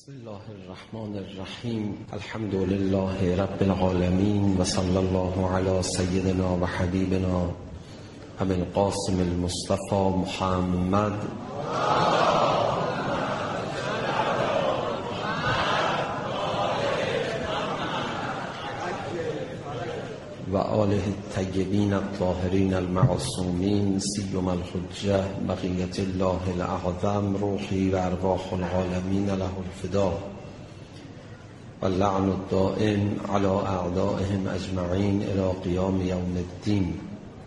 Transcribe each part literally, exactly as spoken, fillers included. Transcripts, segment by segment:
بسم الله الرحمن الرحیم. الحمد لله رب العالمین و صلی الله علی سیدنا و حبیبنا ابی القاسم المصطفى محمد و آله الطیبین الطاهرین المعصومین سیما الحجة بقیة الله الاعظم روحی و ارواح العالمین له الفدا و اللعن الدائم علی اعدائهم اجمعین الی قیام یوم الدین.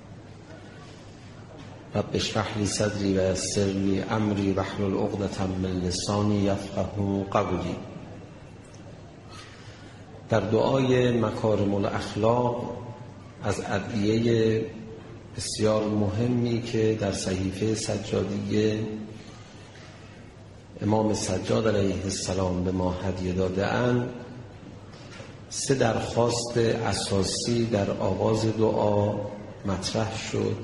رب اشرح لی صدری و یسر لی امری واحلل عقدة من لسانی یفقهوا قولی. در دعای مکارم الاخلاق از ادعیه بسیار مهمی که در صحیفه سجادیه امام سجاد علیه السلام به ما هدیه داده اند، سه درخواست اساسی در آغاز دعا مطرح شد.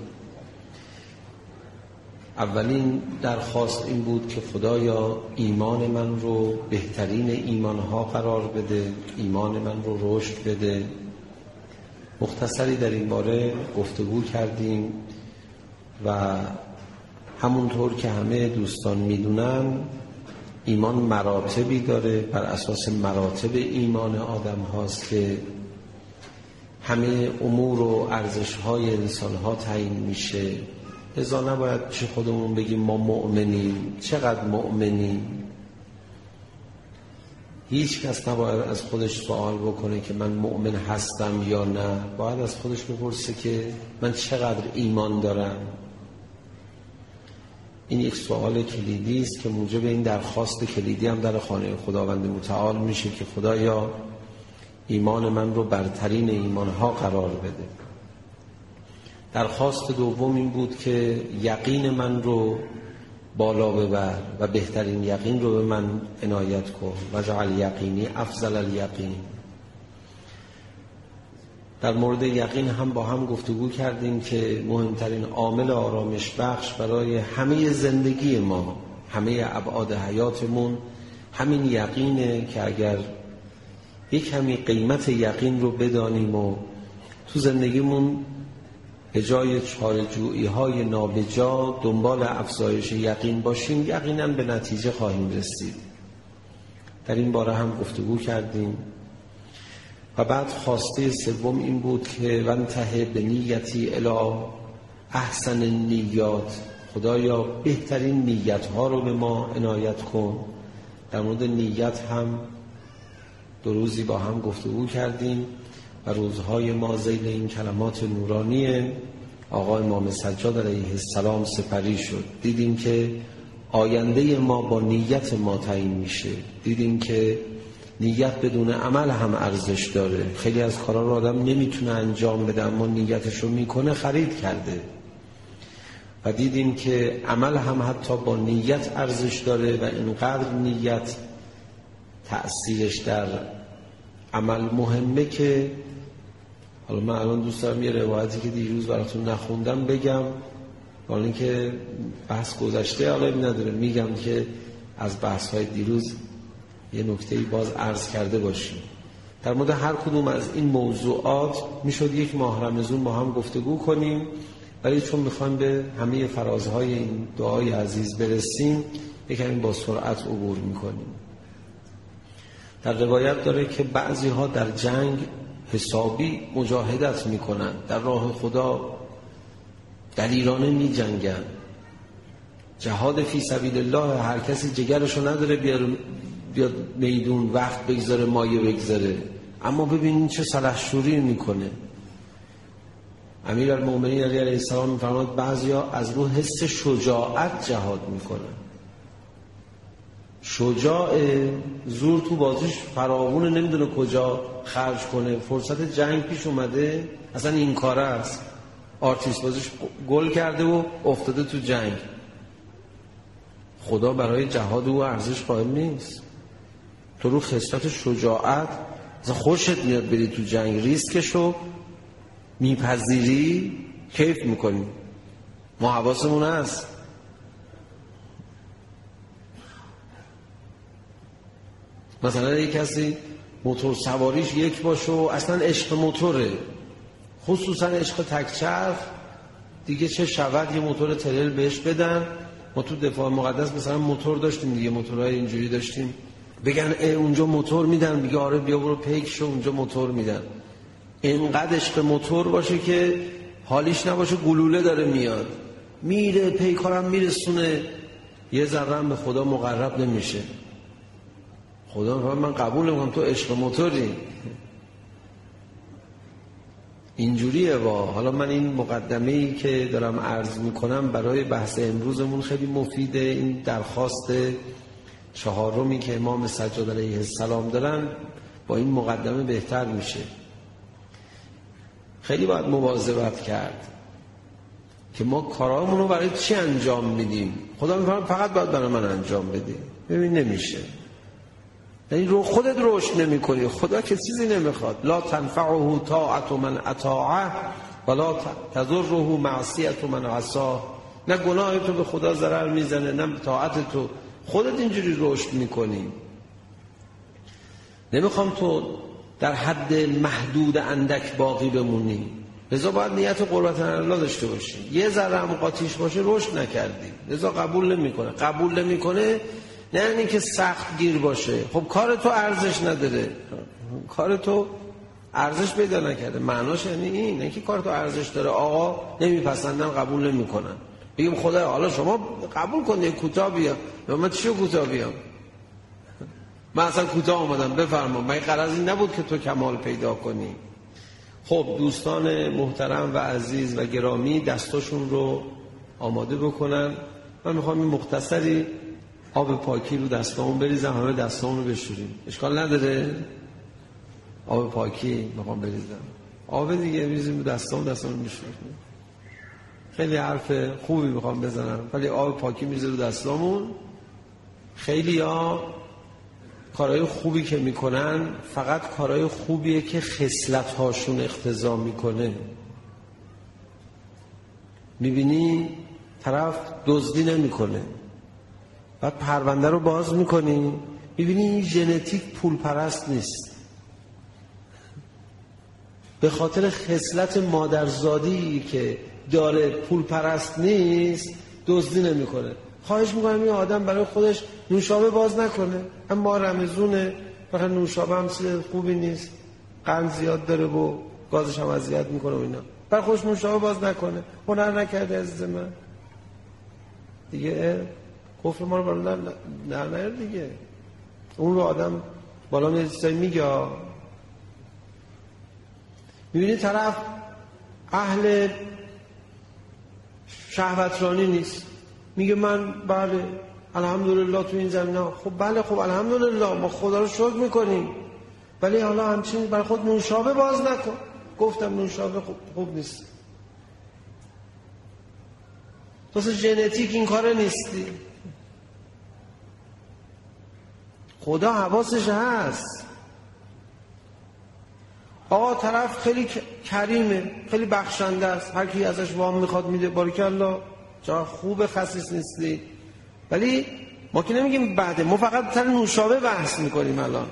اولین درخواست این بود که خدایا ایمان من رو بهترین ایمانها قرار بده، ایمان من رو رشد بده. مختصری در این باره گفتگو کردیم و همونطور که همه دوستان میدونن ایمان مراتبی داره، بر اساس مراتب ایمان آدم هاست که همه امور و ارزش های انسان ها تعیین میشه. لذا نباید چه خودمون بگیم ما مؤمنیم، چقدر مؤمنیم. هیچ کس نباید از خودش سوال بکنه که من مؤمن هستم یا نه. باید از خودش بپرسه که من چقدر ایمان دارم. این یک سوال کلیدی است که موجب این درخواست کلیدی هم در خانه خداوند متعال میشه که خدایا ایمان من رو برترین ایمانها قرار بده. درخواست دوم این بود که یقین من رو بالا ببر و بهترین یقین رو به من عنایت کن و جعل یقینی افضل الیقین. در مورد یقین هم با هم گفتگو کردیم که مهمترین عامل آرامش بخش برای همه زندگی ما، همه ابعاد حیاتمون همین یقینه که اگر یک کمی قیمت یقین رو بدانیم و تو زندگیمون به جای چاره‌جویی های نابجا دنبال افزایش یقین باشیم، یقینا به نتیجه خواهیم رسید. در این باره هم گفتگو کردیم. و بعد خواسته سوم این بود که وانتهی به نیتی الی احسن النیات، خدایا بهترین نیت ها رو به ما عنایت کن. در مورد نیت هم دو روزی با هم گفتگو کردیم و روزهای ما ذیل این کلمات نورانی آقا امام سجاد علیه السلام سپری شد. دیدیم که آینده ما با نیت ما تعیین میشه. دیدیم که نیت بدون عمل هم ارزش داره. خیلی از کارا رو آدم نمیتونه انجام بده اما نیتش رو میکنه، خرید کرده. و دیدیم که عمل هم حتی با نیت ارزش داره و اینقدر نیت تأثیرش در عمل مهمه که حالا من الان دوست دارم یه روایتی که دیروز براتون نخوندم بگم، حالا اینکه بحث گذشته علاقه نداره، میگم که از بحث های دیروز یه نکته‌ای باز عرض کرده باشیم. در مورد هر کدوم از این موضوعات میشد یک ماه رمضان با هم گفتگو کنیم، ولی چون میخوایم به همه فرازهای این دعای عزیز برسیم یکمی با سرعت عبور میکنیم. در روایت داره که بعضی ها در جنگ حسابی مجاهدت میکنن، در راه خدا دلیرانه می جنگن. جهاد فی سبیل الله، هر کسی جگرشو نداره بیاد میدون وقت بگذاره مایه بگذاره، اما ببینین چه سلحشوری میکنه. امیرالمومنین علی علیه السلام میفرماد بعضی ها از رو حس شجاعت جهاد میکنن. شجاع زور تو بازیش فراوونه، نمیدونه کجا خرج کنه. فرصت جنگ پیش اومده، اصلا این کاره است، آرتیست بازیش گل کرده و افتاده تو جنگ. خدا برای جهاد او ارزش قائل نیست. تو رو خصلت شجاعت خوشت میاد بری تو جنگ، ریسکشو میپذیری، کیف میکنی. ما حواسمون هست. مثلا یک کسی موتور سواریش یک باشه و اصلا عشق موتوره، خصوصا عشق تکچرخ، دیگه چه شود یه موتور ترل بهش بدن. ما تو دفاع مقدس مثلا موتور داشتیم دیگه، موتورهای اینجوری داشتیم، بگن ای اونجا موتور میدن، میگه آره بیا برو پیک شو اونجا موتور میدن. اینقدر عشق موتور باشه که حالیش نباشه گلوله داره میاد، میره پیکارم میرسونه، یه ذره به خدا مقرب نمیشه. خدا میگه من قبول نمیکنم تو عشق موتوری. اینجوریه. با حالا من این مقدمه‌ای که دارم عرض میکنم برای بحث امروزمون خیلی مفیده. این درخواست چهارمی که امام سجاد علیه السلام دارن با این مقدمه بهتر میشه. خیلی باید مواظبت کرد که ما کارامون رو برای چی انجام میدیم. خدا میفرماید فقط باید برای من انجام بدی. ببین نمیشه، یعنی رو خودت رشد نمی کنی. خدا که چیزی نمیخواد. لا تنفعه طاعت من اطاعه ولا تضره معصیت من عصاه. نه گناه تو به خدا ضرر میزنه نه طاعت تو، خودت اینجوری رشد میکنی. نمیخوام تو در حد محدود اندک باقی بمونی، لذا باید نیت قربت الله داشته باشی. یه ذره هم قاطیش باشه رشد نکردی، لذا قبول نمیکنه. قبول نمیکنه نه یعنی که سخت گیر باشه. خب کار تو ارزش نداره، کار تو ارزش پیدا نکرده، معناش یعنی این نه که کار تو ارزش داره. آقا نمیپسندن قبول نمیکنن، بگیم خدا حالا شما قبول کن یه کوتاه بیا. من چیو کوتاه بیام؟ من اصلا کوتاه اومدم، بفرما. من غرض این نبود که تو کمال پیدا کنی. خب دوستان محترم و عزیز و گرامی دستاشون رو آماده بکنن. من میخوام این مختصری آب پاکی رو دستامون بریزم، همه دستامون رو بشوریم. اشکال نداره؟ آب پاکی میخوام بریزم، آب دیگه بریزیم رو دستامون، دستامون رو بشوریم. خیلی حرف خوبی میخوام بزنم، ولی آب پاکی میریزه رو دستامون. خیلی ها کارهای خوبی که میکنن فقط کارهای خوبیه که خصلت هاشون اقتضا میکنه. میبینی طرف دزدی نمیکنه، بعد پرونده رو باز میکنی میبینی این ژنتیک پول پرست نیست، به خاطر خصلت مادرزادی که داره پول پرست نیست دزدی نمیکنه. خواهش میکنم این آدم برای خودش نوشابه باز نکنه، اما رمزونه، فقط نوشابه هم چیز خوبی نیست، قند زیاد داره و گازش هم اذیت میکنه و اینا، برای خودش نوشابه باز نکنه. هنر نکرده عزیز من دیگه، کفر ما رو بالا نه نه دیگه. اون رو آدم بالا میاد چیزایی میگه. میبینی طرف اهل شهوترانی نیست، میگه من بله الحمدلله تو این زمینه. خب بله خب الحمدلله ما خدا رو شکر میکنیم، ولی حالا همچین برای خود نوشابه باز نکن. گفتم نوشابه خوب, خوب نیست، تو اصلا ژنتیک این کاره نیستی. خدا حواسش هست. آقا طرف خیلی کریمه، خیلی بخشنده است، هر کی ازش وام میخواد میده، باریکالله چرا خوب، خسیس نیستی. ولی ما که نمیگیم بعده، ما فقط سر نوشابه بحث میکنیم. الان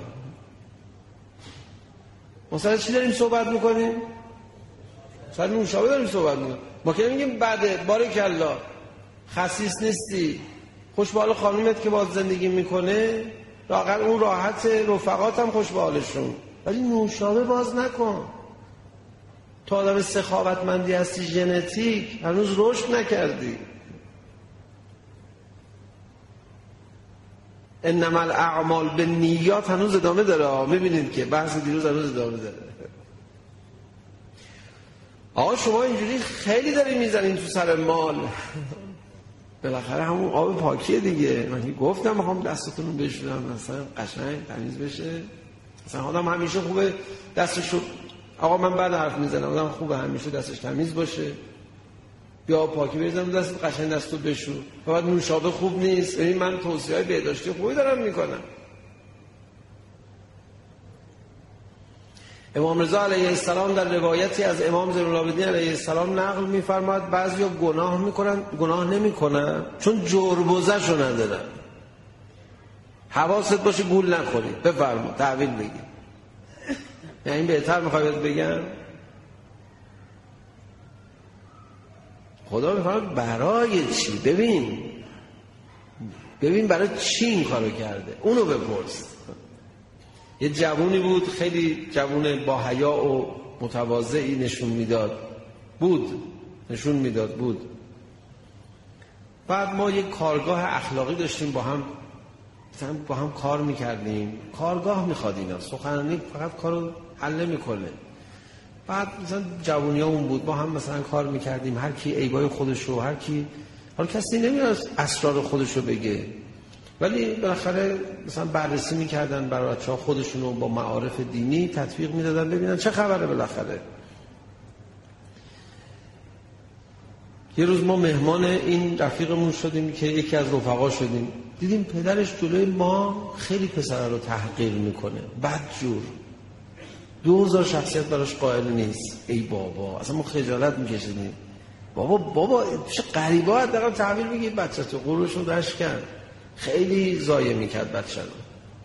ما سر چی داریم صحبت میکنیم؟ سر نوشابه داریم صحبت میکنیم. ما که نمیگیم بعده، باریکالله خسیس نیستی، خوش به حال خانومت که باز زندگی میکنه، لااقل اون راحت، رفقات هم خوش به حالشون، ولی نوشابه باز نکن. تو آدم سخاوتمندی هستی، ژنتیک هنوز رشد نکردی. انما الاعمال بالنیات هنوز ادامه داره. میبینید که بحث دیروز هنوز ادامه داره. آقا شما اینجوری خیلی داری میزنین تو سر مال. بالاخره همون آب پاکیه دیگه. من گفتم میخوام دستتون رو بشورم مثلا قشنگ تمیز بشه. مثلا آدم همیشه خوبه دستشو، آقا من بعد حرف میزنم، آدم خوبه همیشه دستش تمیز باشه، بیا پاکی بریزم دست قشنگ دستو بشور. فقط نوشابه خوب نیست. ببین من توصیه‌های بهداشتی خوبی دارم میکنم. امام رضا علیه السلام در روایتی از امام زین العابدین علیه السلام نقل می‌فرماید بعضیا گناه میکنن، گناه نمیکنن چون جربوزه‌شو ندارن. حواست باشه گول نخوری. بفرما تحویل بگیر. یعنی این بهتر میخوای بگم؟ خدا میفرماید برای چی؟ ببین ببین برای چی این کارو کرده، اونو بپرس. یه جوونی بود، خیلی جوون با حیا و متواضعی نشون میداد بود نشون میداد بود بعد ما یک کارگاه اخلاقی داشتیم، با هم مثلا با هم کار میکردیم. کارگاه میخواد اینا، سخنرانی فقط کارو حل نمیکنه. بعد مثلا جوونیامون بود، با هم مثلا کار میکردیم، هر کی عیبای خودشو، هر کی، حالا کسی نمیاد اسرار خودشو بگه، ولی بالاخره مثلا بررسی میکردن برای بچه‌ها، خودشونو با معارف دینی تطبیق میدادن ببینن چه خبره. بالاخره یه روز ما مهمان این رفیقمون شدیم که یکی از رفقا شدیم، دیدیم پدرش جلوی ما خیلی پسر رو تحقیر میکنه، بدجور، دو هزار شخصیت براش قائل نیست. ای بابا، اصلا ما خجالت میکشیدیم. بابا بابا چه غریبه، حداقل تحویل بگیر بچه تو، قروش رو دشت کرد، خیلی ضایع میکرد بچه رو.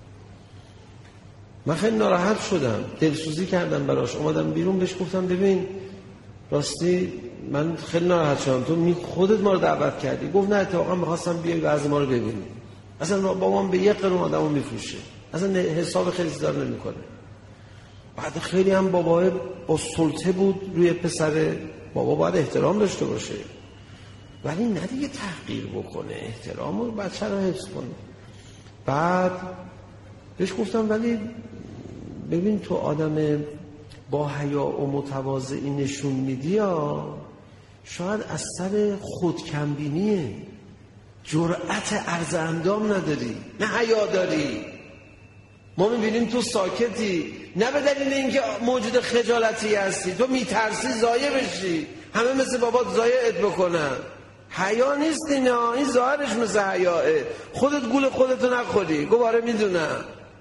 من خیلی ناراحت شدم، دلسوزی کردم براش، اومدم بیرون بهش گفتم ببین راستی من خیلی ناراحت شدم، تو می خودت ما رو دعوت کردی. گفت نه اتفاقا می‌خواستم بیای وضع ما رو ببینی. اصلا بابام به یک قرون آدمو میفروشه، اصلا حساب خیلی زیاد نمیکنه. بعد خیلی هم بابا با سلطه بود روی پسر. بابا باید احترام داشته باشه، ولی نه دیگه تحقیر بکنه، احترام رو بچه رو حفظ کنه. بعد بهش گفتم ولی ببین تو آدم با حیا و متواضعی نشون میدی، یا شاید از سر خودکمبینیه، جرأت عرض اندام نداری، نه حیا داری. ما میبینیم تو ساکتی، نه به دلیل اینکه موجود خجالتی هستی، تو میترسی ضایع بشی، همه مثل بابات ضایعت بکنن. حیا نیست اینا، این ظاهرش مثل حیاه. خودت گول خودتو نخوری. گفت آره میدونم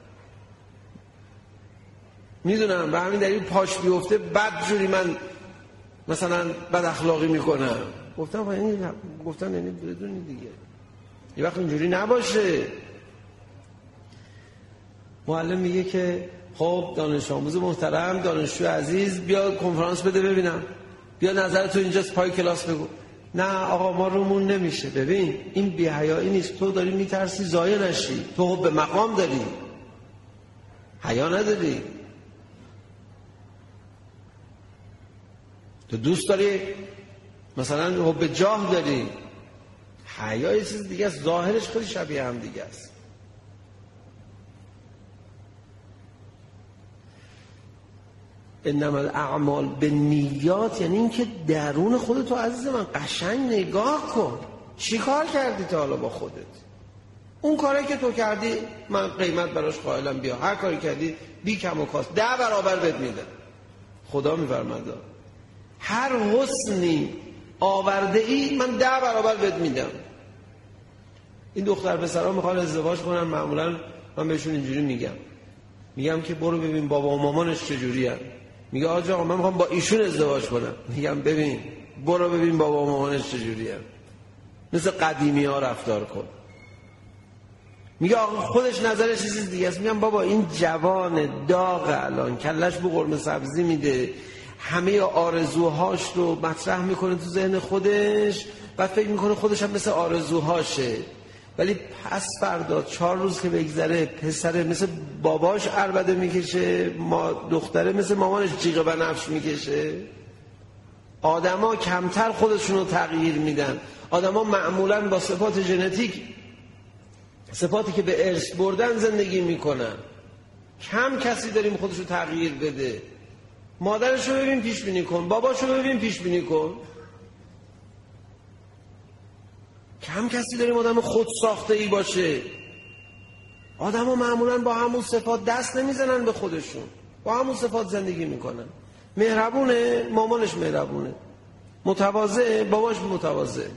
میدونم به همین دلیل پاش بیفته بد جوری من مثلا بد اخلاقی میکنم. گفتم یعنی گفتم یعنی بدونی دیگه یه وقت اینجوری نباشه. معلم میگه که خب دانش آموز محترم، دانشجو عزیز، بیا کنفرانس بده ببینم، بیا نظرتو اینجاست پای کلاس بگو. نه آقا ما رومون نمیشه. ببین این بی‌حیایی نیست، تو داری میترسی ضایع نشی، تو حب مقام داری، حیا نداری، تو دوست داری مثلا حب جاه داری. حیا یه چیز دیگه است، ظاهرش خیلی شبیه هم دیگه است. انما الاعمال بالنیات، یعنی این که درون خودتو عزیز من قشنگ نگاه کن. چی کار کردی تا حالا با خودت؟ اون کاری که تو کردی من قیمت براش قائلم، بیا هر کاری کردی بی کم و کاست ده برابر بهت میدم. خدا میفرماده هر حسنی آورده ای من ده برابر بهت میدم. این دختر پسرها میخوان ازدواج کنن، معمولا من بهشون اینجوری میگم میگم که برو ببین بابا و مامانش چجوری هست. میگه آقا آقا من میخوام با ایشون ازدواج کنم. میگم ببین برو ببین بابا و مامانش چجوری هست، مثل قدیمی ها رفتار کن. میگه آقا خودش نظرش چیز دیگه است. میگم بابا این جوان داغ الان کلش به قرمه سبزی میده، همه آرزوهاش رو مطرح میکنه تو ذهن خودش، بعد فکر میکنه خودش هم مثل آرزوهاشه، ولی پس فردا چهار روز که بگذره پسره مثل باباش عربده میکشه، ما دختره مثل مامانش جیغ بنفش میکشه. آدما کمتر خودشونو تغییر میدن. آدما معمولا با صفات ژنتیک، صفاتی که به ارث بردن زندگی میکنن. کم کسی داریم خودشو تغییر بده. مادرشو ببین پیش بینی کن، باباشو ببین پیش بینی کن. کم کسی داریم آدم خود ساخته ای باشه. آدم ها معمولا با همون صفات دست نمیزنن به خودشون، با همون صفات زندگی میکنن. مهربونه مامانش مهربونه، متواضع باباش متواضع.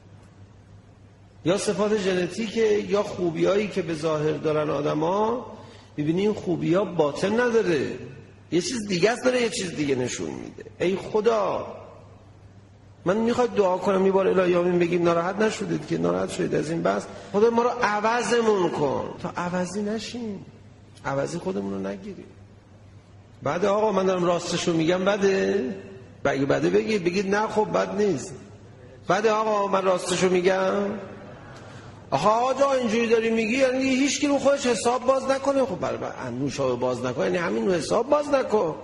یا صفات ژنتیکه یا خوبیایی که به ظاهر دارن آدم ها، ببینی این خوبی ها باطن نداره، یه چیز دیگه است داره یه چیز دیگه نشون میده. ای خدا من میخواد دعا کنم یه بار الهی آمین بگیم ناراحت نشدید که ناراحت شدید از این بس، خدا ما رو عوضمون کن تا عوضی نشیم، عوضی خودمون رو نگیریم. بعد آقا من دارم راستشو میگم بده، اگه بده بگید بگید نه خب بد نیست. بعد آقا من راستشو میگم، آقا آقا اینجوری داری میگی یعنی هیچ کی رو خودش حساب باز نکنه. خب برای انوشا باز نکنه یعنی همین رو حساب باز نکن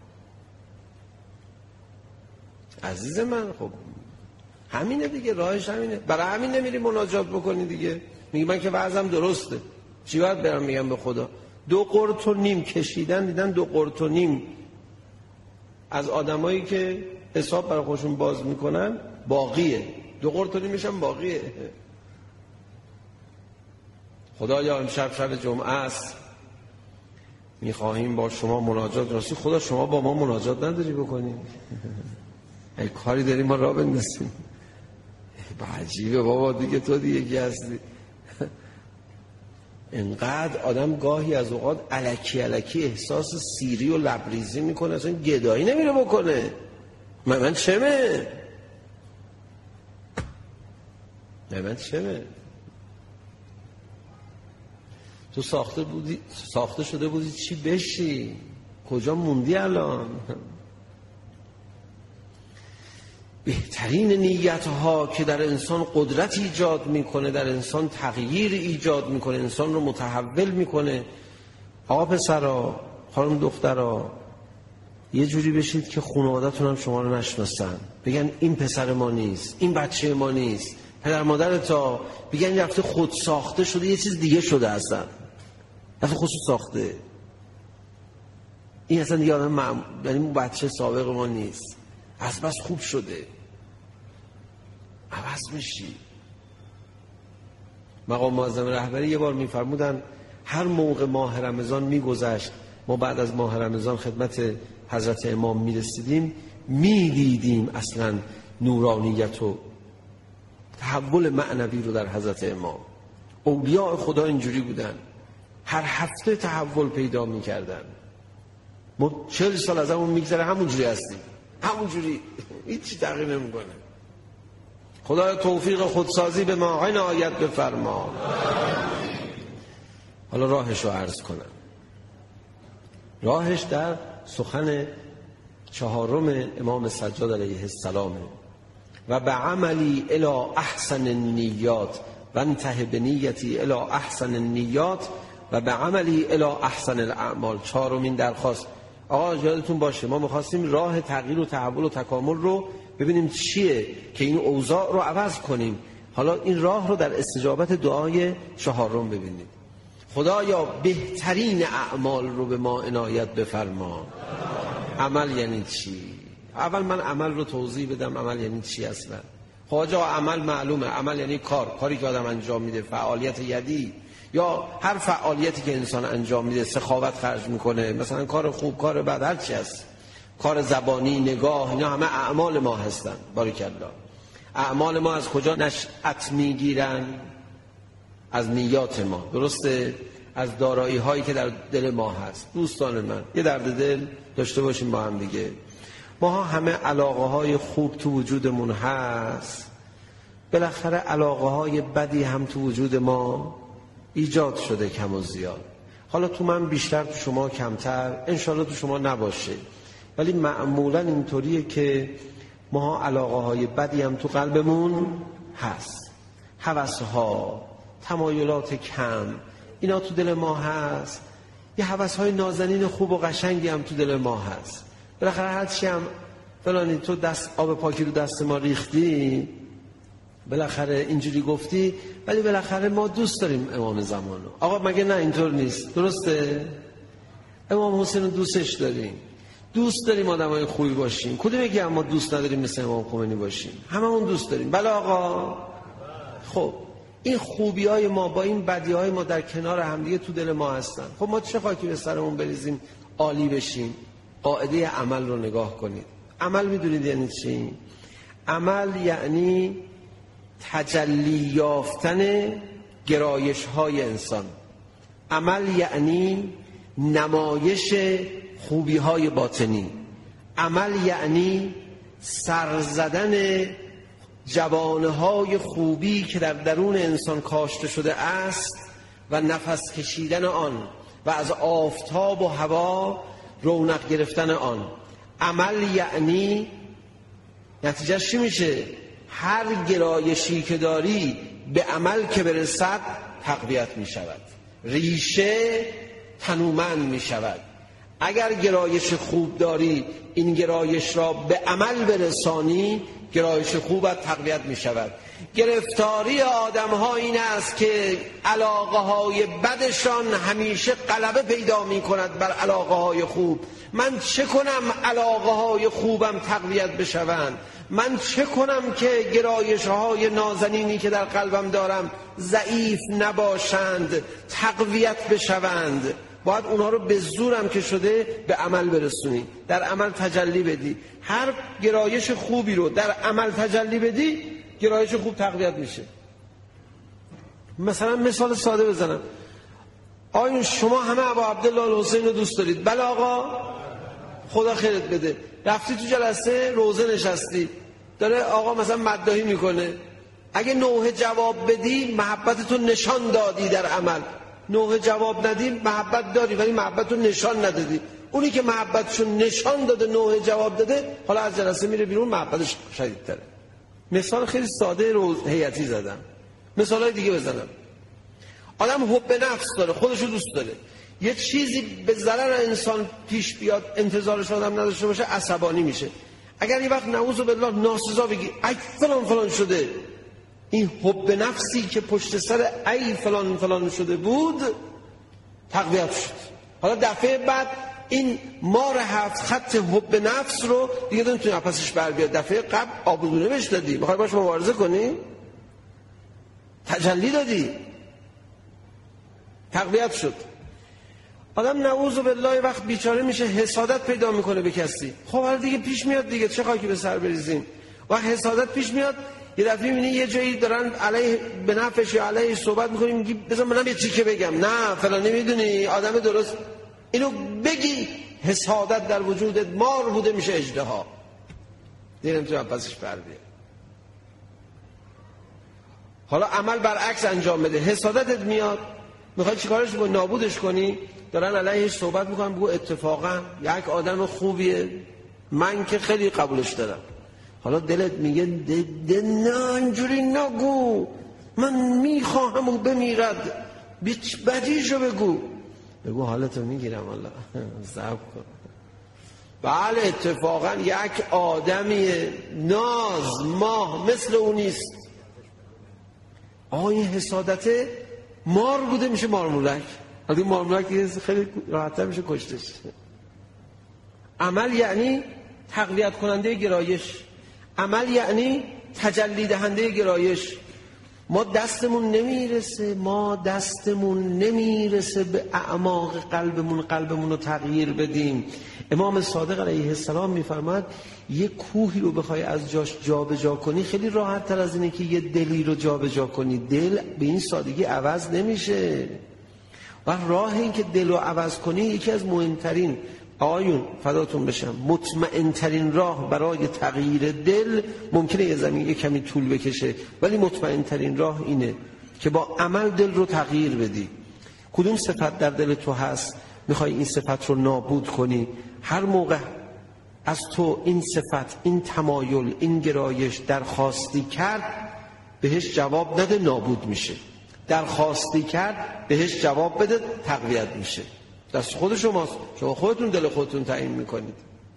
عزیز من. خب همینه دیگه، راهش همینه. برای همین نمیری مناجات بکنی دیگه، میگی من که وضعم درسته، چی باید برم میگم به خدا؟ دو قرط و نیم کشیدن، دیدن دو قرط و نیم از آدمایی که حساب برای خودشون باز میکنن باقیه، دو قرط و نیمش هم باقیه. خدایا امشب شب جمعه است، میخواهیم با شما مناجات. راستی خدا شما با ما مناجات نداری بکنیم؟ ای کاری داریم ما را بندازیم؟ عجیبه بابا دیگه، تو دیگه کی هستی؟ انقدر آدم گاهی از اوقات الکی الکی احساس سیری و لبریزی میکنه، اصلا گدایی نمیره بکنه. من من چمه؟ من من چمه؟ تو ساخته بودی، ساخته شده بودی چی بشی؟ کجا موندی الان؟ بهترین نیت ها که در انسان قدرت ایجاد میکنه، در انسان تغییر ایجاد میکنه، انسان رو متحول میکنه. آقا پسرا، خانم دخترا، یه جوری بشید که خانواده‌تون هم شما رو نشناسن، بگن این پسر ما نیست، این بچه ما نیست. پدر مادرتا بگن این رفته خود ساخته شده، یه چیز دیگه شده اصلا، رفته خود ساخته، این اصلا دیگه آدم معمول، یعنی بچه سابق ما نیست، از بس خوب شده، عوض میشی. مقام معظم رهبری یه بار میفرمودن هر موقع ماه رمضان میگذشت، ما بعد از ماه رمضان خدمت حضرت امام میرسیدیم، میدیدیم اصلا نورانیت و تحول معنوی رو در حضرت امام. اولیاء خدا اینجوری بودن، هر هفته تحول پیدا میکردن. ما چهل سال از همون میگذره همونجوری هستیم، همونجوری، هیچی تغییر نمیکنه. خدای توفیق خودسازی به ما عنایت بفرما. حالا راهش رو عرض کنم. راهش در سخن چهارم امام سجاد علیه السلام: و به عملی الی احسن النیات و انتهی به نیتی الی احسن النیات و به عملی الی احسن الاعمال. چهارمین درخواست. آقا یادتون باشه ما می‌خواستیم راه تغییر و تحول و تکامل رو ببینیم چیه که این اوضاع رو عوض کنیم. حالا این راه رو در استجابت دعای چهارم ببینید. خدایا بهترین اعمال رو به ما عنایت بفرما. عمل یعنی چی؟ اول من عمل رو توضیح بدم. عمل یعنی چی اصلا؟ خواجا عمل معلومه، عمل یعنی کار، کاری که آدم انجام میده، فعالیت یدی یا هر فعالیتی که انسان انجام میده، سخاوت خرج میکنه، مثلا کار خوب، کار بد، هر چی هست، کار زبانی، نگاه، اینا همه اعمال ما هستن. باریکالله. اعمال ما از کجا نشأت میگیرن؟ از نیات ما، درسته؟ از دارایی هایی که در دل ما هست. دوستان من یه درد دل داشته باشیم با هم دیگه. ما همه علاقه های خوب تو وجودمون هست، بالاخره علاقه های بدی هم تو وجود ما ایجاد شده، کم و زیاد. حالا تو من بیشتر، تو شما کمتر، انشالله تو شما نباشه، ولی معمولا اینطوریه که ما علاقه های بدی هم تو قلبمون هست، هوس ها، تمایلات کم، اینا تو دل ما هست. یه هوس های نازنین خوب و قشنگی هم تو دل ما هست. بالاخره هر چی هم فلانی تو دست آب پاکی رو دست ما ریختی، بالاخره اینجوری گفتی، ولی بالاخره ما دوست داریم امام زمانو. آقا مگه نه اینطور نیست؟ درسته؟ امام حسین رو دوستش داریم، دوست داریم آدمای خوبی باشیم. کدوم یکی اما دوست نداریم مثل امام خمینی باشیم؟ هممون دوست داریم. بله آقا. خب این خوبی های ما با این بدی های ما در کنار همدیگه تو دل ما هستن. خب ما چه خاکی به سرمون بریزیم عالی بشیم؟ قاعده عمل رو نگاه کنید. عمل میدونید یعنی چی؟ عمل یعنی تجلی یافتن گرایش های انسان. عمل یعنی نمایش خوبی های باطنی. عمل یعنی سر زدن جوانه‌های خوبی که در درون انسان کاشته شده است و نفس کشیدن آن و از آفتاب و هوا رونق گرفتن آن. عمل یعنی نتیجهش چی میشه؟ هر گرایشی که داری به عمل که برسد تقویت می شود، ریشه تنومند می شود. اگر گرایش خوب داری این گرایش را به عمل برسانی، گرایش خوبت تقویت می شود. گرفتاری آدم ها این است که علاقه های بدشان همیشه غلبه پیدا می کند بر علاقه های خوب. من چه کنم علاقه های خوبم تقویت بشوند؟ من چه کنم که گرایش های نازنینی که در قلبم دارم ضعیف نباشند، تقویت بشوند؟ باید اونها رو به زورم که شده به عمل برسونی، در عمل تجلی بدی. هر گرایش خوبی رو در عمل تجلی بدی، گرایش خوب تقویت میشه. مثلا مثال ساده بزنم، آیا شما همه ابا عبدالله الحسین رو دوست دارید؟ بله آقا، خدا خیرت بده. رفتی تو جلسه روزه نشستی، داره آقا مثلا مداحی میکنه، اگه نوحه جواب بدی محبتتون نشان دادی در عمل، نوحه جواب ندی محبت داری ولی محبتتون نشان ندادی. اونی که محبتشون نشان داده نوحه جواب داده، حالا از جلسه میره بیرون محبتش شدیدتره. مثال خیلی ساده روز هیئتی زدم، مثالای دیگه بزنم. آدم حب نفس داره، خودشو دوست داره، یه چیزی به ضرر انسان پیش بیاد انتظارش آدم نداشته باشه عصبانی میشه. اگر یه وقت نعوذ بالله ناسزا بگی ای فلان فلان شده، این حب نفسی که پشت سر ای فلان فلان شده بود تقویت شد. حالا دفعه بعد این مار هفت خط حب نفس رو دیگه نمیتونی پسش بر بیاد. دفعه قبل آبودونه بهش دادی، میخوای باش مبارزه کنی، تجلی دادی، تقویت شد. آدم نعوذ بالله وقت بیچاره میشه، حسادت پیدا میکنه به کسی. خب حالا دیگه پیش میاد دیگه، چه خاکی به سر بریزیم. وقت حسادت پیش میاد، یه دفعه میبینی یه جایی دارن علیه به نفعش یا علیه صحبت میکنیم، میگی بذار منم یه چیکه بگم. نه فلان نمیدونی آدم درست، اینو بگی حسادت در وجودت مار بوده میشه اژدها، دیگه نمیتونی پسش بر بیاد. حالا عمل برعکس انجام بده، حسادتت میاد، میخوای چیکارش کنی؟ نابودش کنی. دارن علیهش صحبت میکنن، بگو اتفاقا یک آدم خوبیه، من که خیلی قبولش دارم. حالا دلت میگه ده ده نه اینجوری نگو، من میخواهم او بمیرد، بیچ بدیشو بگو. بگو حالتو میگیرم الله، صبر کن. بله اتفاقا یک آدمی ناز ماه مثل اون نیست. آه این حسادته مار بوده میشه مارمولک. حالا مارمولک خیلی راحت‌تر میشه کشتش. عمل یعنی تقویت کننده گرایش، عمل یعنی تجلی دهنده گرایش. ما دستمون نمیرسه، ما دستمون نمیرسه به اعماق قلبمون قلبمون رو تغییر بدیم. امام صادق علیه السلام میفرماد یه کوهی رو بخوای از جاش جابجا کنی خیلی راحت تر از اینه که یه دلی رو جابجا کنی. دل به این سادگی عوض نمیشه و راه این که دل رو عوض کنی یکی از مهمترین، آقایون فداتون بشم، مطمئن ترین راه برای تغییر دل، ممکنه یه زمین یه کمی طول بکشه ولی مطمئن ترین راه اینه که با عمل دل رو تغییر بدی. کدوم صفت در دل تو هست میخوای این صفت رو نابود کنی؟ هر موقع از تو این صفت، این تمایل، این گرایش درخواستی کرد بهش جواب نده، نابود میشه. درخواستی کرد بهش جواب بده، تقویت میشه. دست خود شماست، شما خودتون دل خودتون تعیین میکنید.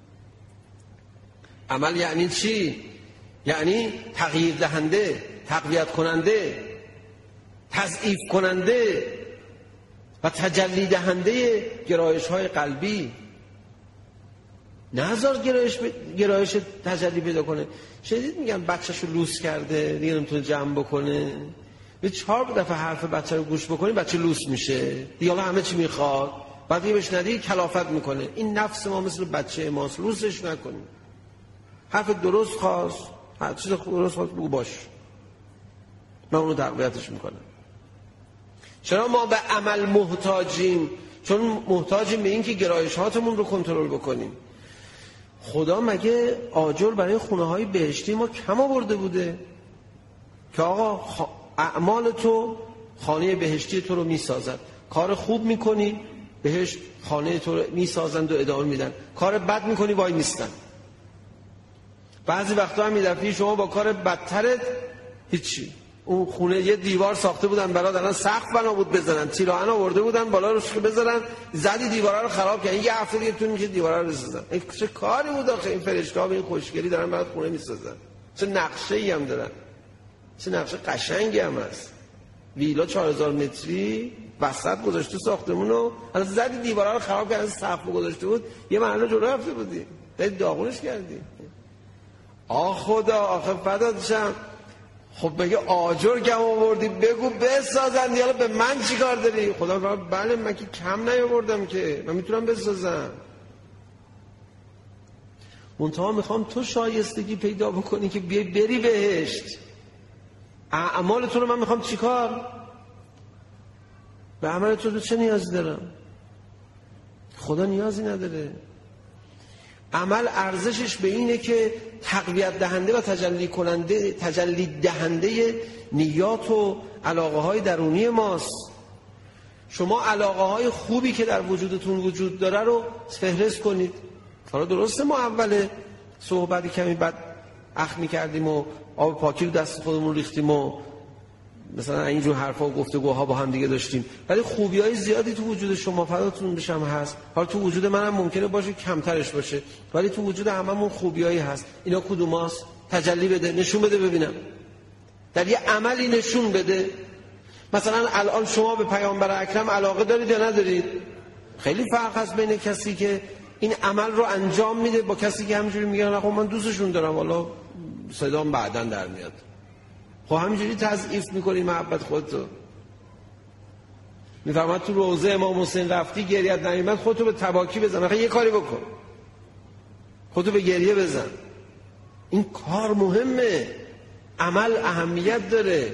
عمل یعنی چی؟ یعنی تغییر دهنده، تقویت کننده، تضعیف کننده و تجلی دهنده گرایش های قلبی. نه هزار گرایش, ب... گرایش تجلی پیدا کنه. شدید میگن بچه‌شو لوس کرده دیگه نمیتونه جمع بکنه، به چهار دفعه حرف بچه رو گوش بکنی بچه لوس میشه دیگه، حالا همه چی میخواد، بعد دیگه بهش ندی کلافت میکنه. این نفس ما مثل بچه ماست، لوسش نکنیم. حرف درست خواست، هر چیز درست خواست بگو باش، من اونو تقویتش میکنم. چرا ما به عمل محتاجیم؟ چون محتاجیم به این که گرایشاتمون رو کنترل بکنیم. خدا مگه آجر برای خونه های بهشتی ما کم آورده بوده که آقا خ... اعمال تو خانه بهشتی تو رو میسازد، کار خوب میکنی بهشت خانه تو رو میسازند و ادامه میدن، کار بد میکنی وای نیستن. بعضی وقتا هم میدفعی شما با کار بدترت هیچی، اون خونه یه دیوار ساخته بودن برای دارن سقف بنا بود بزنن، تیراهن آورده بودن بالا روش بزنن، زدی دیوارا رو خراب کردن، یه هفته دیگه تو میشه دیوارا رو بسازن. این چه کاری بود آخه؟ این فرشته‌ها به این خوشگلی دارن برات خونه میسازن، چه نقشه‌ای هم دارن، چه نقشه قشنگی هم هست. ویلا چهار هزار متری وسط گذاشته ساختمونو، الان زدی دیوارا رو خراب کردن، سقف گذاشته بود یه محله جلو رفته بودی دید داغونش کردی. آخ خدا آخه فدات شم، خب بگه آجر کم آوردی بگو بسازن، حالا به من چی کار داری؟ خدا فرمود بله من که کم نیاوردم که، من میتونم بسازم، منتها میخوام تو شایستگی پیدا بکنی که بیای بری بهشت. اعمال تو رو من میخوام چیکار؟ به عمل تو چه نیازی دارم؟ خدا نیازی نداره. عمل ارزشش به اینه که تقویت دهنده و تجلی کننده تجلی دهنده نیات و علاقه های درونی ماست. شما علاقه های خوبی که در وجودتون وجود داره رو فهرست کنید. حالا درسته ما اول صحبتی کمی بعد اخ می‌کردیم و آب پاکی رو دست خودمون ریختیم و مثلا اینجور حرفا و گفتگوها با هم دیگه داشتیم، ولی خوبی‌های زیادی تو وجود شما فداتون بشم هست. حالا تو وجود منم ممکنه باشه کمترش باشه، ولی تو وجود هممون خوبیایی هست. اینا کدوماست؟ تجلی بده، نشون بده ببینم، در یه عملی نشون بده. مثلا الان شما به پیامبر اکرم علاقه دارید یا ندارید؟ خیلی فرق هست بین کسی که این عمل رو انجام میده با کسی که همینجوری میگه آقا من دوستشون دارم والا صدام بعداً در میاد. خب همینجوری تضعیف میکنی محبت خودتو. میفرماد تو روضه امام حسین رفتی گریت نمیاد، خودتو به تباکی بزن، آخه یه کاری بکن، خودتو به گریه بزن. این کار مهمه، عمل اهمیت داره.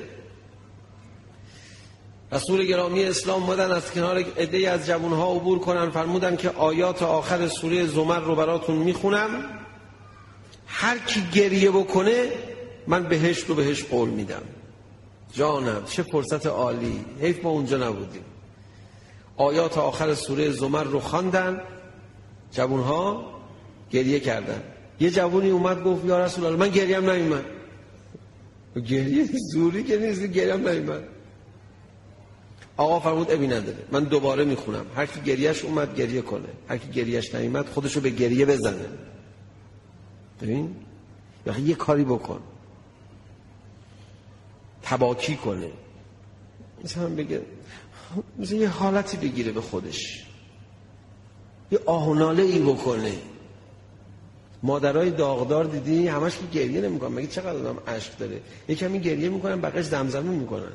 رسول گرامی اسلام اومدن از کنار عده‌ای از جوانها عبور کنن، فرمودن که آیات آخر سوره زمر رو براتون میخونم، هر کی گریه بکنه من بهشت رو بهش قول میدم. جانم چه فرصت عالی، حیف ما اونجا نبودیم. آیات آخر سوره زمر رو خواندن، جوانها گریه کردن. یه جوانی اومد گفت یا رسول الله من گریم نمیاد. گریه زوری که نیست، گریم نمیاد. آقا فرمود ابی نداره، من دوباره میخونم، هر کی گریهش اومد گریه کنه، هر کی گریهش نمیاد خودشو به گریه بزنه. ببین یا یه کاری بکن، تباکی کنه، مثلا بگه مثلا یه حالتی بگیره به خودش، یه آه و ناله ای بکنه. مادرای داغدار دیدی همش که گریه نمیکنن، مگه چقدر آدم اشک داره؟ یه کمی گریه میکنن بقیش زمزمه میکنن،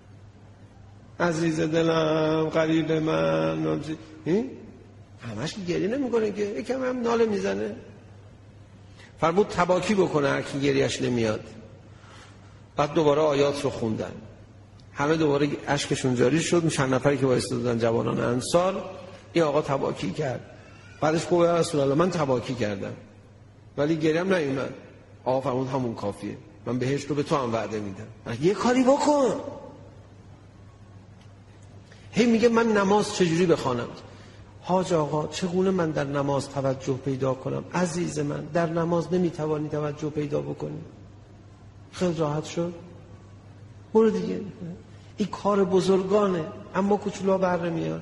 عزیز دلم قریب من، همش که گریه نمیکنه که یه کمی هم ناله میزنه. فرمود تباکی بکنه هر کی گریهش نمیاد. بعد دوباره آیات رو خوندن، همه دوباره اشکشون جاری شد. چند نفری که وایساده بودن جوانان انصار، این آقا تباکی کرد. بعدش گفت یا رسول الله من تباکی کردم ولی گریم نیومد. آقا فرمود همون کافیه، من بهشت رو به تو هم وعده میدم، یه کاری بکن. هی میگه من نماز چجوری بخوانم؟ حاج آقا چگونه من در نماز توجه پیدا کنم؟ عزیز من در نماز نمیتوانی توجه پیدا بکنی. خیلی راحت شد، برو دیگه. این کار بزرگانه اما کوچولو بر نمیاد.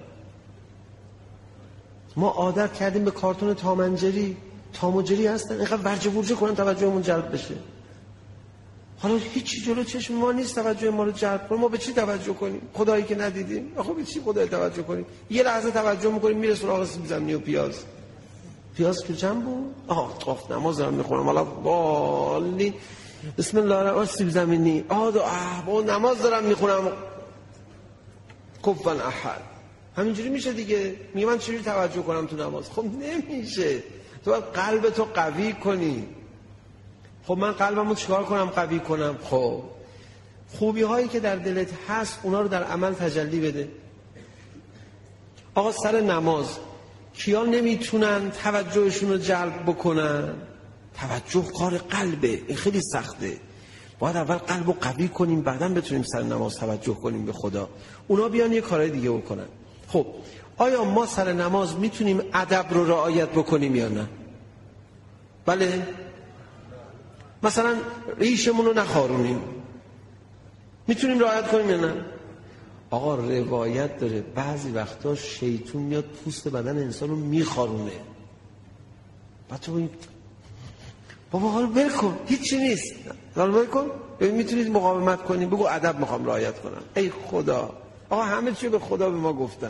ما عادت کردیم به کارتون تامنجری، تاموجری هستن اینقدر ورجه ورجه کنن توجهمون جلب بشه. حالا هیچی جلو چشم ما نیست توجه ما رو جلب کنه. ما به چی توجه کنیم؟ خدایی که ندیدیم. آخه به چی خدایی توجه کنیم؟ یه لحظه توجه میکنیم میره سراغ سیب زمینی و پیاز. پیاز که چند بود؟ آه طاف نماز دارم میخونم حالا والی بسم الله الرحمن سیب زمینی. آه دو آه نماز دارم میخونم کفوا احد. همینجوری میشه دیگه. میگه من چجوری توجه کنم تو نماز؟ خب نمیشه. تو باید قلب تو قوی کنی. خب من قلبمو چیکار کنم قوی کنم؟ خب خوبی هایی که در دلت هست اونا رو در عمل تجلی بده. آقا سر نماز کیا نمیتونن توجهشون رو جلب بکنن؟ توجه کار قلبه، این خیلی سخته. باید اول قلب رو قوی کنیم، بعداً بتونیم سر نماز توجه کنیم به خدا. اونا بیان یه کارهای دیگه بکنن. خب آیا ما سر نماز میتونیم ادب رو رعایت بکنیم یا نه؟ بله. مثلا ریشمون رو نخارونیم، میتونیم رعایت کنیم یا نه؟ آقا روایت داره بعضی وقتا شیطون میاد پوست بدن انسان رو میخارونه. بعد تو این بابا حالا ول کن، هیچی نیست، حالا ول کن، ببین میتونید مقاومت کنیم، بگو ادب میخوام رعایت کنم. ای خدا، آقا همه چی به خدا به ما گفتن.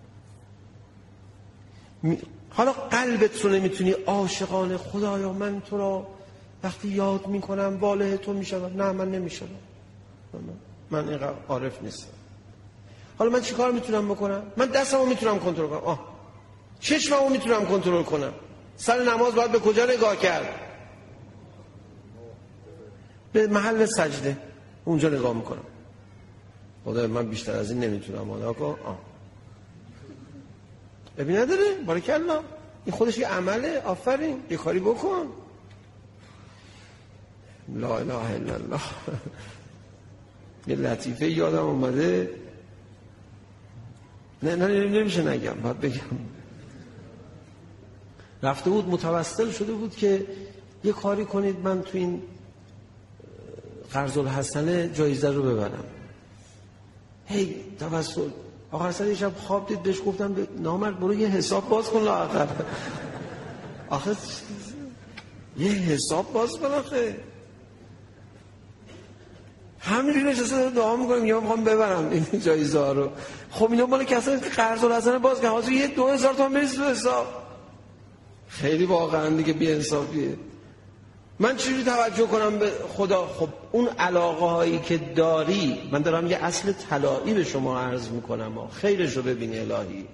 می... حالا قلبت رو نمیتونی عاشقانه خدایا من تو را وقتی یاد میکنم واله تو میشم. نه من نمیشم، من اینقدر عارف نیستم. حالا من چی کار میتونم بکنم؟ من دستمو میتونم کنترل کنم، آه چشممو میتونم کنترل کنم. سر نماز باید به کجا نگاه کرد؟ به محل سجده، اونجا نگاه میکنم. خدا من بیشتر از این نمیتونم. آه آه ببین نداره؟ بارکالله، این خودش یه عمله. آفرین، یه کاری بکن. لا اله الا الله. یه لطیفه یادم اومده، نه نه نمیشه نگم، باید بگم. رفته بود متوسل شده بود که یه کاری کنید من تو این قرض الحسنه جایزه رو ببرم. هی توسل. آخر سر یه شب خواب دید، بهش گفتم نامرد برو یه حساب باز کن لااقل. آخه یه حساب باز کن آخه. همینجوری نشسته دعا میکنم یا میخوام ببرم این جایزه ها رو. خب اینا مال کسایی که قرض الحسنه باز کردن، حاضر یه دو هزار تومان بریز تو حساب. خیلی واقعا دیگه بی‌انصافیه. من چجوری توجه کنم به خدا؟ خب اون علاقه هایی که داری، من دارم یه اصل طلایی به شما عرض میکنم، خیرش رو ببینی الهی.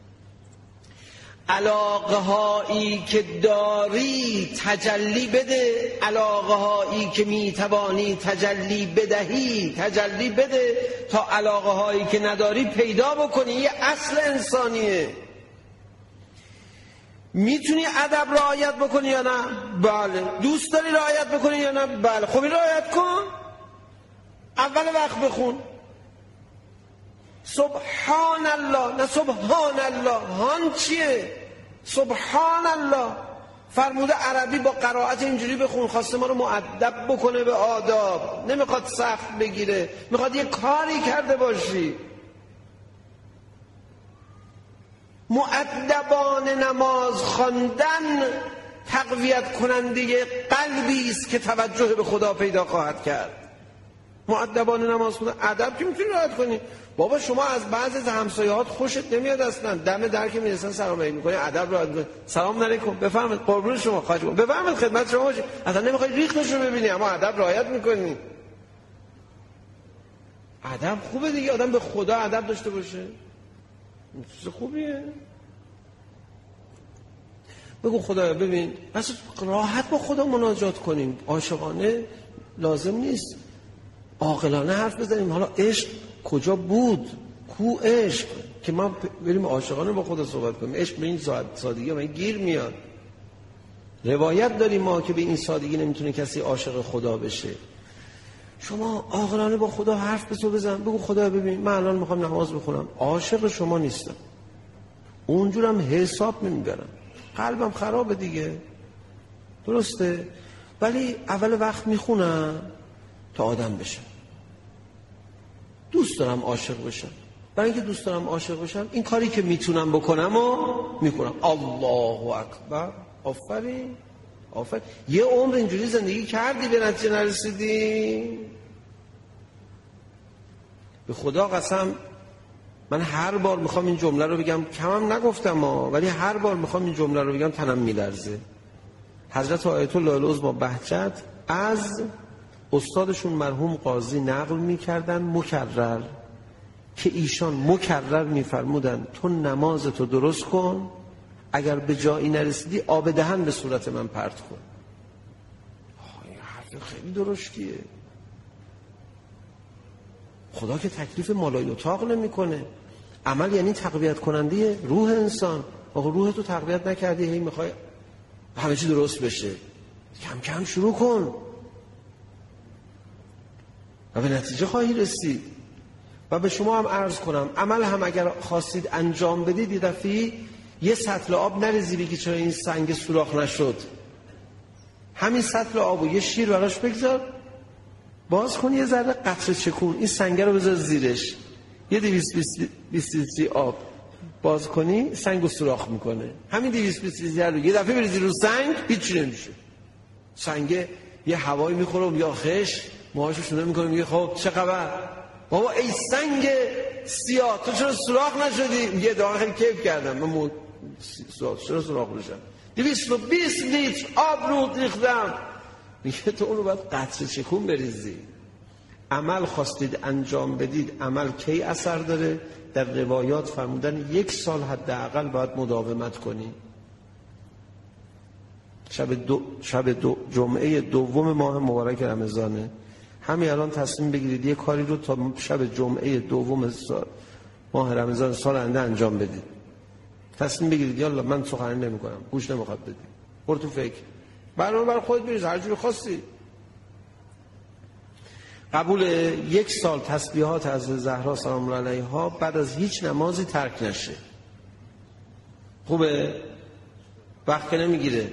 علاقه هایی که داری تجلی بده، علاقه هایی که میتوانی تجلی بدهی تجلی بده، تا علاقه هایی که نداری پیدا بکنی. یه اصل انسانیه. میتونی ادب رعایت بکنی یا نه؟ بله. دوست داری رعایت بکنی یا نه؟ بله. خب این رعایت کن. اول وقت بخون سبحان الله، نه سبحان الله. هان چیه؟ سبحان الله. فرموده عربی با قرائت اینجوری بخون، خواسته ما رو مؤدب بکنه به آداب. نمیخواد سخت بگیره، میخواد یه کاری کرده باشی. مؤدبانه نماز خواندن تقویت کننده قلبی است که توجه به خدا پیدا خواهد کرد. مؤدبانه نماز خوندن، ادب که میتونی رعایت کنی. بابا شما از بعضی از همسایه‌هات خوشت نمیاد اصلا، دم در که میرسن سلام علیکم میکنی، ادب رعایت میکنی، سلام علیکم بفرمایید قربون شما خواهش می‌کنم بفرمایید خدمت شما باشید. اصلا نمیخوای ریختش رو ببینی اما ادب رعایت میکنی. ادب خوبه دیگه، آدم به خدا ادب داشته باشه، چیز خوبیه. بگو خدایا ببین، بس راحت با خدا مناجات کنیم، عاشقانه لازم نیست، عاقلانه حرف بزنیم. حالا عشق کجا بود؟ کو عشق که ما بریم عاشقانه با خدا صحبت کنیم؟ عشق به این سادگی من گیر میاد. روایت داریم ما که به این سادگی نمیتونه کسی عاشق خدا بشه. شما عاقلانه با خدا حرف به تو بزن، بگو خدا ببین من الان میخوام نماز بخونم، عاشق شما نیستم، اونجورم حساب نمیبرم، قلبم خرابه دیگه، درسته، ولی اول وقت میخونم تا آدم بشم. دوست دارم عاشق بشم، برای اینکه دوست دارم عاشق بشم این کاری که میتونم بکنم و میکنم. الله اکبر. آفرین آفرین. یه عمر اینجوری زندگی کردی به نتیجه نرسیدی؟ به خدا قسم من هر بار میخوام این جمله رو بگم، کمم نگفتم ها، ولی هر بار میخوام این جمله رو بگم تنم میلرزه. حضرت آیت الله العظمی بهجت از استادشون مرحوم قاضی نقل میکردن مکرر که ایشان مکرر میفرمودن تو نمازتو درست کن، اگر به جایی نرسیدی آب دهن به صورت من پرت کن. این حرف خیلی درشتیه. خدا که تکلیف مالای اتاق نمیکنه. عمل یعنی تقویت کننده روح انسان. آقا روح تو تقویت نکردی، هی میخوای همه چی درست بشه. کم کم شروع کن و به نتیجه خواهی رسید. و به شما هم عرض کنم عمل هم اگر خواستید انجام بدید، یه دفعه یه سطل آب نریزی بگی چرا این سنگ سوراخ نشد. همین سطل آبو یه شیر براش بگذار، باز کن یه ذره قطره چکون، این سنگ رو بذار زیرش، یه دویست بیست لیتری آب باز کنی سنگو سوراخ میکنه. همین دویست بیست لیتر رو یه دفعه بریزی رو سنگ هیچ نمیشه. سنگ یه هوایی میخوره یا خش موهاشو شونه میکنه، میگه خب چه خبر بابا ای سنگ سیاه تو چرا سوراخ نشدی؟ میگه دارم خیلی کیف کردم من مو... سوراخ چرا سوراخ بشم؟ دویست بیست لیتر آب رو ریختم. میگه تو اونو باید قطره چکون بریزی. عمل خواستید انجام بدید، عمل کی اثر داره؟ در روایات فرمودن یک سال حداقل باید مداومت کنی. شب دو شب دو جمعه دوم ماه مبارک رمضانه. همین الان تصمیم بگیرید یه کاری رو تا شب جمعه دوم سال ماه رمضان سال آینده انجام بدید. تصمیم بگیرید یالا من سخنرانی نمی‌کنم، گوش نمی‌خواد بدید. برو تو فکر. برنامه برای خودت بریز هر جوری خواستی. قبول یک سال تسبیحات از زهرا سلام الله علیها بعد از هیچ نمازی ترک نشه. خوبه؟ وقت نمیگیره.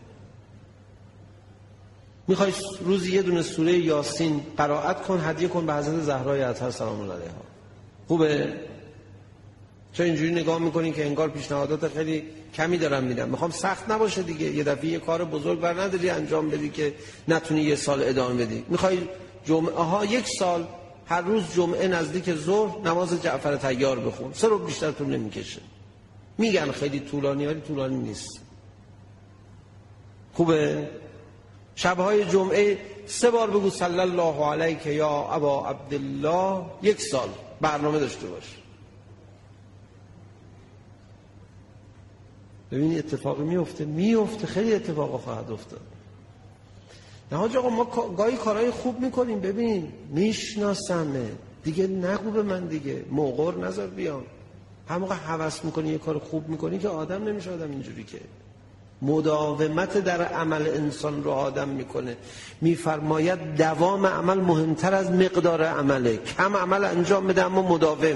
میخوای روزی یه دونه سوره یاسین قرائت کن، هدیه کن به حضرت زهرای اطهر سلام الله علیها. خوبه؟ چون اینجوری نگاه میکنین که انگار پیشنهادات خیلی کمی دارم میدم. میخوام سخت نباشه دیگه. یه دفعه یه کار بزرگ بر نداری انجام بدی که نتونی یه سال ادامه بدی. میخوای جمعه ها یک سال هر روز جمعه نزدیک ظهر نماز جعفر طیار بخون. سه رو بیشتر طول نمیکشه. میگن خیلی طولانی ولی طولانی نیست. خوبه؟ شبهای جمعه سه بار بگو صلی الله علیک یا ابا عبدالله. یک سال برنامه داشته باش. ببینی اتفاقی میفته میفته خیلی اتفاقا خواهد افتاد. نه حاج آقا ما گاهی کارهای خوب میکنیم. ببین میشناسمه دیگه، نگو به من دیگه، موقر نذار بیام. هر موقع هوس میکنی یه کار خوب میکنی که آدم نمیشه آدم اینجوری. که مداومت در عمل انسان رو آدم میکنه. میفرماید دوام عمل مهمتر از مقدار عمله. کم عمل انجام بده اما مداوم.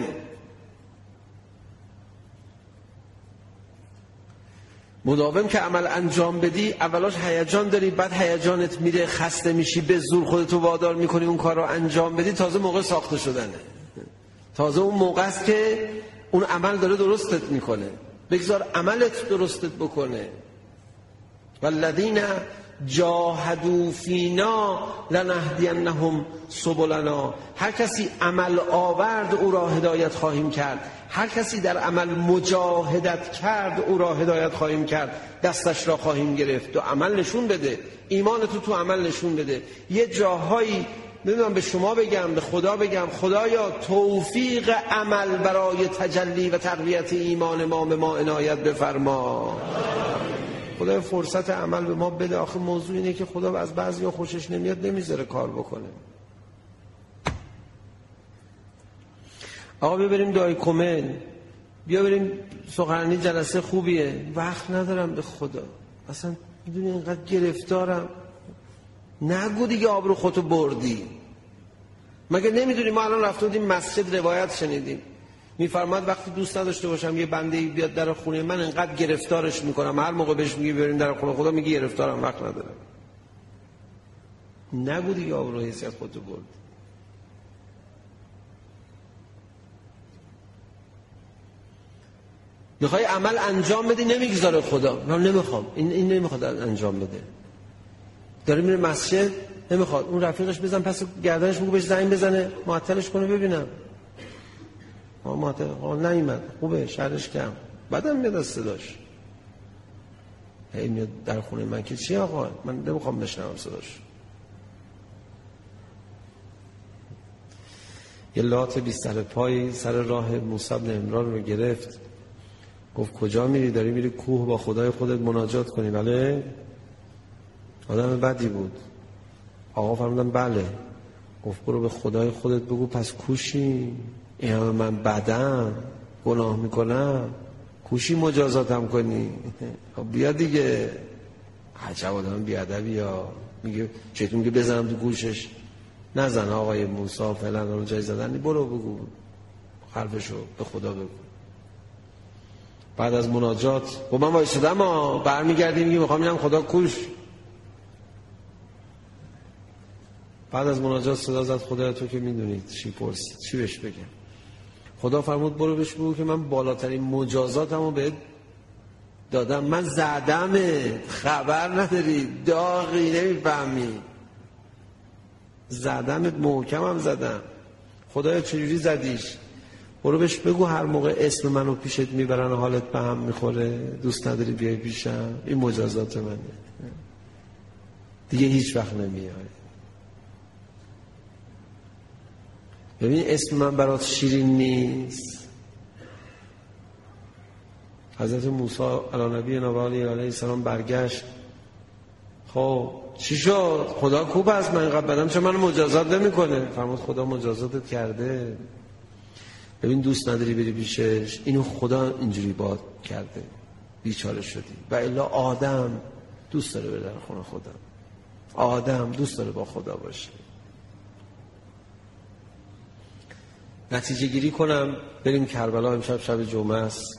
مداوم که عمل انجام بدی اولاش هیجان داری، بعد هیجانت میره، خسته میشی، به زور خودتو وادار میکنی اون کار رو انجام بدی. تازه موقع ساخته شدنه، تازه اون موقع است که اون عمل داره درستت میکنه. بگذار عملت درستت بکنه. والذین جاهدوا فینا لنهدینهم سبلنا. هر کسی عمل آورد او را هدایت خواهیم کرد. هر کسی در عمل مجاهدت کرد او را هدایت خواهیم کرد. دستش را خواهیم گرفت. تو عمل نشون بده، ایمان تو تو عمل نشون بده. یه جاهایی نمیدونم به شما بگم، به خدا بگم، خدایا توفیق عمل برای تجلی و تقویت ایمان ما به ما عنایت بفرما. خدا فرصت عمل به ما بده. آخه موضوع اینه که خدا از بعضیا خوشش نمیاد، نمیذاره کار بکنه. آقا ببریم دعای کمل، بیا بریم سخنرانی، جلسه خوبیه. وقت ندارم به خدا، اصلا میدونی اینقدر گرفتارم. نگو دیگه آبرو خودتو بردی. مگه نمیدونی ما الان رفتیم بودیم مسجد روایت شنیدیم، میفرماد وقتی دوست نداشته باشم یه بنده بیاد در خونه من انقدر گرفتارش میکنم، هر موقع بهش میگی بریم در خونه خدا میگی گرفتارم، وقت ندارم. نگو دیگه آبرو حیثیت خودتو بردی. میخوای عمل انجام بدی نمیگذاره خدا. من نمیخوام، این این نمیخواد انجام بده. داره میره مسجد، نمیخواد. اون رفیقش بزن پس گردنش، بگو بهش زنگ بزنه معطلش کنه ببینم. ها معطل ها نیومد، خوبه شرش کم. بعدم میاد از صداش. هی میاد در خونه من که چی آقا؟ من نمیخوام بشنوم صداش. یه لات بی سر پای سر راه موسی بن عمران رو گرفت. گفت کجا میری؟ داری میری کوه با خدای خودت مناجات کنی؟ بله. آدم بدی بود. آقا فرمودن بله. گفت برو به خدای خودت بگو پس کوشی، این همه من بدم، گناه میکنم، کوشی مجازاتم کنی؟ خب بیا دیگه. عجب آدم بیادبی ها. میگه چطور میگه بزنم تو گوشش؟ نزن آقای موسی فلان رو جای زدنی، برو بگو حرفشو به خدا بگو. بعد از مناجات خب من وایسادم ها، برمیگردیم میگه میخوام اینم خدا کوش. بعد از مناجات صدا زد خدا تو که میدونید چی پرسید، چی بهش بگم؟ خدا فرمود برو بهش بگو که من بالاترین مجازاتمو بهت دادم، من زدمه، خبر نداری، داغی نمیفهمی، زدمت، محکمم زدم. خدایا چجوری زدیش؟ برو بهش بگو هر موقع اسم منو پیشت میبرن و حالت به هم میخوره دوست نداری بیای پیشم، این مجازات منه، دیگه هیچ وقت نمیای. ببین اسم من برات شیرین نیست. حضرت موسی علی نبینا و علیه السلام برگشت، خب چی شد؟ خدا کوب از من اینقدر بدم چه منو مجازات نمیکنه؟ فرمود خدا مجازاتت کرده. ببین دوست نداری بری پیشش، اینو خدا اینجوری باد کرده، بیچاره شدی. و الا آدم دوست داره بره در خونه خدا، آدم دوست داره با خدا باشه. نتیجه گیری کنم بریم کربلا. امشب شب جمعه است.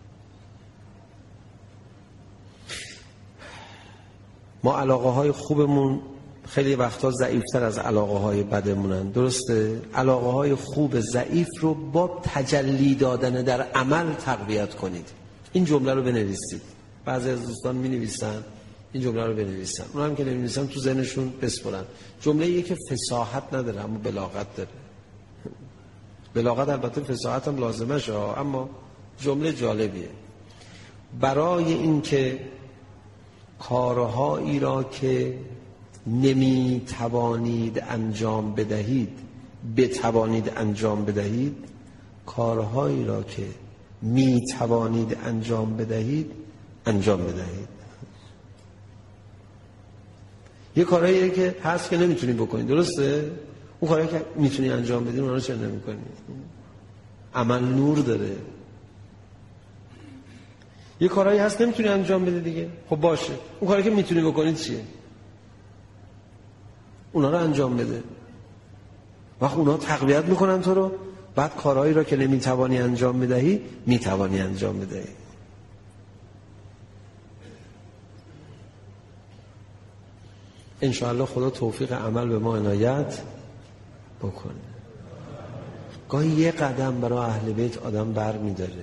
ما علاقه های خوبمون خیلی وقتا ضعیفتر از علاقه های بدمونن، درسته؟ علاقه های خوب ضعیف رو با تجلی دادن در عمل تقویت کنید. این جمله رو بنویسید. بعضی از دوستان می نویسن این جمله رو بنویسن، اون هم که نمی‌نویسن تو ذهنشون بسپرن. جمله ایه که فصاحت نداره اما بلاغت داره. بلاغت البته فصاحت هم لازمه شه، اما جمله جالبیه. برای این که کارهایی را که نمی توانید انجام بدهید بتوانید انجام بدهید، کارهایی را که می توانید انجام بدهید انجام بدهید. یه کارهایی که هست که نمیتونی بکنید، درسته؟ اون کارهایی که میتونی انجام بدید اونها رو چرا نمیکنید؟ عمل نور داره. یه کارهایی هست نمیتونی انجام بده دیگه، خب باشه، اون کاری که میتونی بکنید چیه؟ اونا رو انجام بده. وقت اونا تقویت میکنن تو رو، بعد کارهایی را که نمیتوانی انجام بدهی میتوانی انجام بدهی. انشاءالله خدا توفیق عمل به ما عنایت بکنه. گاهی یه قدم برای اهل بیت آدم بر میداره،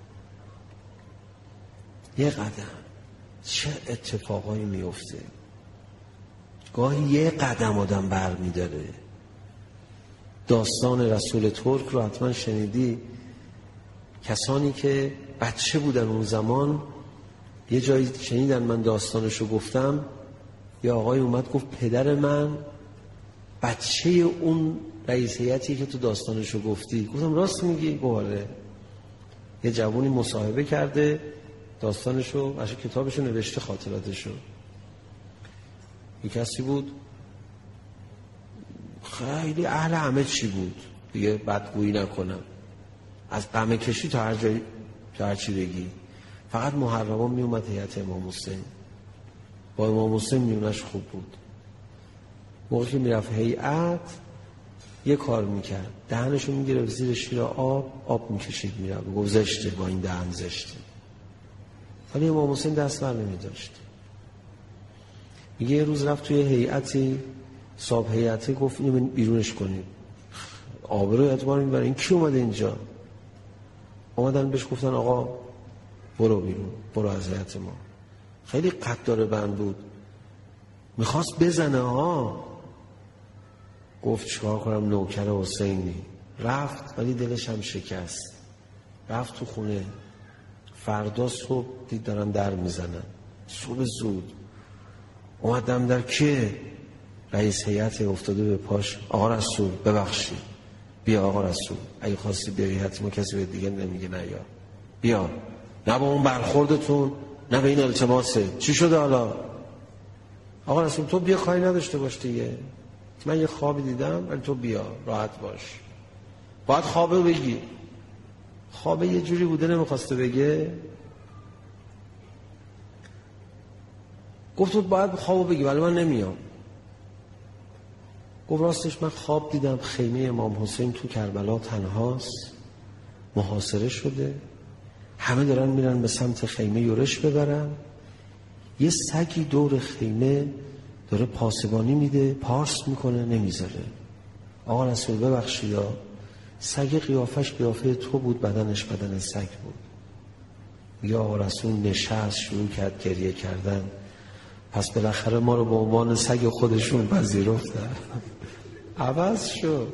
یه قدم چه اتفاقایی میفته. گاهی یه قدم آدم بر میداره. داستان رسول ترک رو حتما شنیدی. کسانی که بچه بودن اون زمان، یه جایی شنیدن من داستانشو گفتم، یه آقای اومد گفت پدر من بچه اون رئیس هیئتی که تو داستانشو گفتی. گفتم راست میگی؟ گفت یه جوونی مصاحبه کرده داستانشو، باشه کتابشو نوشته، خاطراتشو. یه کسی بود خیلی اهل همه چی بود دیگه، بدگویی نکنم، از قمه کشی تا هر جایی تا هر چی بگی. فقط محرمان می اومد هیئت امام حسین، با امام حسین میونش خوب بود. موقعی که میرفت هیئت یه کار میکرد، دهنشو میگرفت زیر شیر آب، آب میکشید میرفت، گفت زشته با این دهن زشته. ولی امام حسین دست بر نمیداشت. میگه یه روز رفت توی هیئتی، صاحب هیئتی گفت اینو بیرونش کنید، آبرو اعتبار میبره، این کی اومده اینجا؟ اومدن بهش گفتن آقا برو بیرون، برو از هیئت ما. خیلی قد داره بند بود، میخواست بزنه ها. گفت چیکار کنم، نوکر حسینی. رفت ولی دلش هم شکست. رفت تو خونه. فردا صبح دید دارن در میزنن، صبح زود اومدم در که رئیس هیئت افتاده به پاش، آقا رسول ببخشید، بیا آقا رسول، اگه خواستی بیا هیئت ما کسی به دیگه نمیگه نه، یا بیا، نه با اون برخوردتون نه به این التماسه، چی شده حالا؟ آقا رسول تو بیا، کاری نداشته باش دیگه، من یه خوابی دیدم ولی تو بیا راحت باش، باید خوابه بگی. خوابه یه جوری بوده نمیخواسته بگه. گفت تو باید خوابو بگی ولی من نمیام. گفت راستش من خواب دیدم خیمه امام حسین تو کربلا تنهاست، محاصره شده، همه دارن میرن به سمت خیمه یورش ببرن، یه سگی دور خیمه داره پاسبانی میده، پارس میکنه نمیذاره. آقا رسول ببخشید یا سگ قیافش قیافه تو بود، بدنش بدن سگ بود. یا آقا رسول نشست شروع کرد گریه کردن، پس بالاخره ما رو به عنوان سگ خودشون پذیرفتن. عوض شد.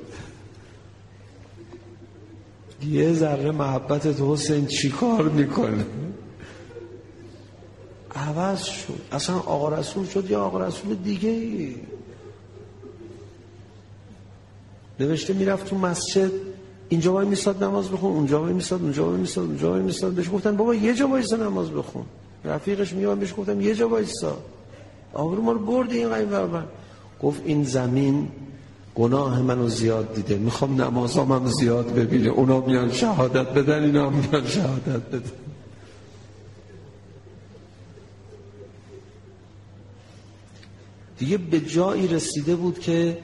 یه ذره محبت تو حسین چی کار میکنه؟ عوض شد. اصلا آقا رسول شد یا آقا رسول دیگه ای. نوشته میرفت تو مسجد، اینجا وای میساد نماز بخون، اونجا وای میساد، اونجا وای میساد، اونجا وای میساد. بهش گفتن بابا یه جا وایسا نماز بخون. رفیقش میاد بهش گفتم یه جا وایسا. آبرو ما رو بردی این قیم برابر. گفت این زمین گناه منو زیاد دیده، میخوام نمازامم زیاد ببینه، اونا میان شهادت بدن، اینا هم میان شهادت بدن. دیگه به جایی رسیده بود که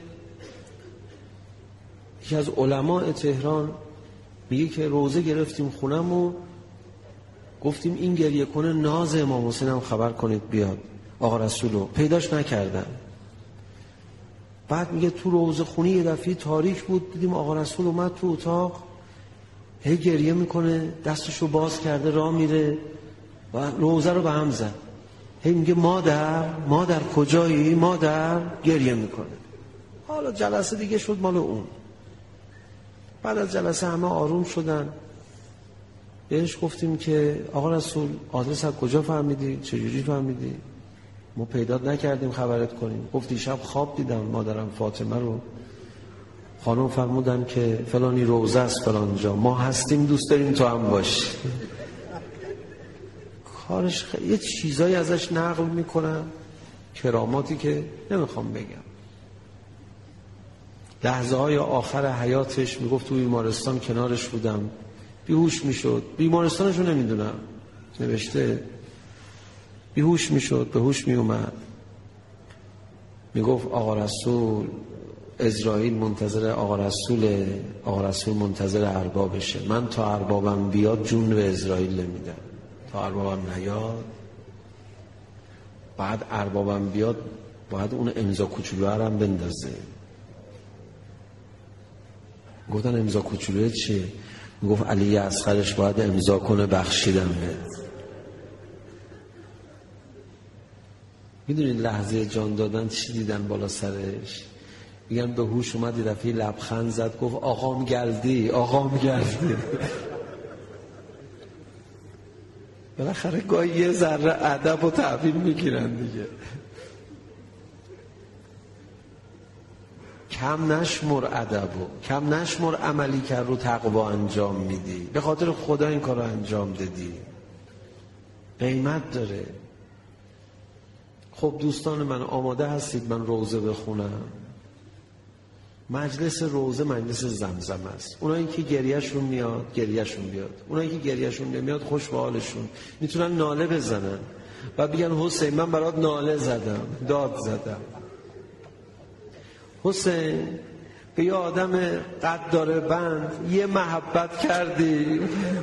یکی از علماء تهران میگه که روزه گرفتیم خونم و گفتیم این گریه کنه ناز امام حسین هم خبر کنید بیاد. آقا رسولو پیداش نکردن. بعد میگه تو روزه خونی یه دفعه تاریک بود، دیدیم آقا رسول اومد تو اتاق، هی گریه میکنه، دستشو باز کرده راه میره و روزه رو به هم زد. هی میگه مادر مادر کجایی؟ مادر گریه میکنه. حالا جلسه دیگه شد مال اون. بعد از جلسه همه آروم شدن، بهش گفتیم که آقا رسول آدرس از کجا فهمیدی؟ چجوری فهمیدی؟ ما پیدات نکردیم خبرت کنیم. گفت دیشب خواب دیدم مادرم فاطمه رو، خانم فرمودن که فلانی روزه است فلان جا، ما هستیم دوست داریم تو هم باشی. کارش خیلی یه چیزایی ازش نقل میکنم، کراماتی که نمیخوام بگم. لحظه های آخر حیاتش میگفت تو بیمارستان کنارش بودم، بیهوش میشد، بیمارستانش رو نمیدونم، نوشته بیهوش میشد، به هوش میومد، میگفت آقا رسول اسرائیل منتظر آقا رسول، آقا رسول منتظر اربابشه، من تا اربابم بیاد جون به اسرائیل نمیدم، تا اربابم نیاد. بعد اربابم بیاد باید اون امضا کوچولو هم بندازه. گفتن امضا کوچولو چیه؟ میگفت علی اصغرش باید امضا کنه بخشیدم بهت. میدونید لحظه جان دادن چی دیدن بالا سرش؟ میگن به هوش اومد یه دفعه لبخند زد، گفت آقام گلدی آقام گلدی. بالاخره گاهی یه ذره ادب و تحویل میگیرن دیگه. کم نشمر ادبو، کم نشمر عملی که رو تقوا انجام میدی، به خاطر خدا این کار رو انجام دادی، قیمت داره. خب دوستان من آماده هستید من روزه بخونم؟ مجلس روزه مجلس زمزم است. اونایی که گریهشون میاد گریهشون بیاد، اونایی که گریهشون نمیاد خوش به حالشون، میتونن ناله بزنن و بگن حسین من برات ناله زدم، داد زدم. حسین به یه آدم قد داره بند یه محبت کردی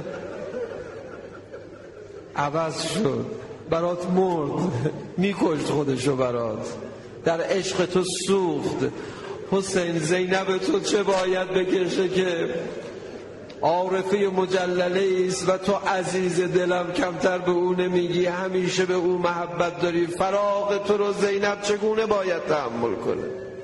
عوض شد، برات مرد، میکشت خودشو برات، در عشق تو سوخت. حسین زینب تو چه باید بکشه که عارفه مجلله است و تو عزیز دلم، کمتر به او نمیگی، همیشه به او محبت داری، فراق تو رو زینب چگونه باید تحمل کنه؟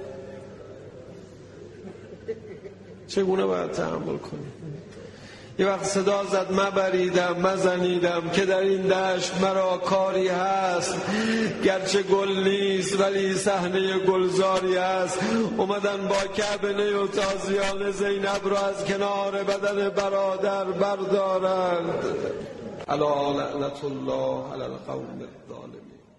چگونه باید تحمل کنی؟ یه وقت صدا زد مبریدم مزنیدم که در این دشت مرا کاری هست، گرچه گل نیست ولی صحنه گلزاری است. اومدن با کعبه و تازیان زینب را از کنار بدن برادر بردارند. الا لعنت الله علی القوم الظالمین.